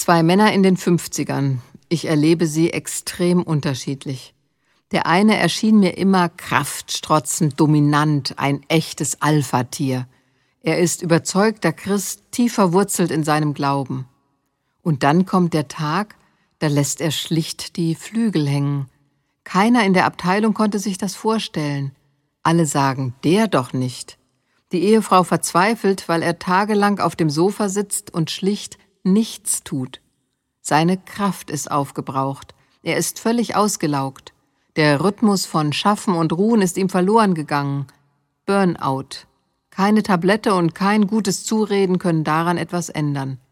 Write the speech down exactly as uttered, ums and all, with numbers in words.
Zwei Männer in den Fünfzigern. Ich erlebe sie extrem unterschiedlich. Der eine erschien mir immer kraftstrotzend, dominant, ein echtes Alpha-Tier. Er ist überzeugter Christ, tief verwurzelt in seinem Glauben. Und dann kommt der Tag, da lässt er schlicht die Flügel hängen. Keiner in der Abteilung konnte sich das vorstellen. Alle sagen, der doch nicht. Die Ehefrau verzweifelt, weil er tagelang auf dem Sofa sitzt und schlicht nichts tut. Seine Kraft ist aufgebraucht. Er ist völlig ausgelaugt. Der Rhythmus von Schaffen und Ruhen ist ihm verloren gegangen. Burnout. Keine Tablette und kein gutes Zureden können daran etwas ändern.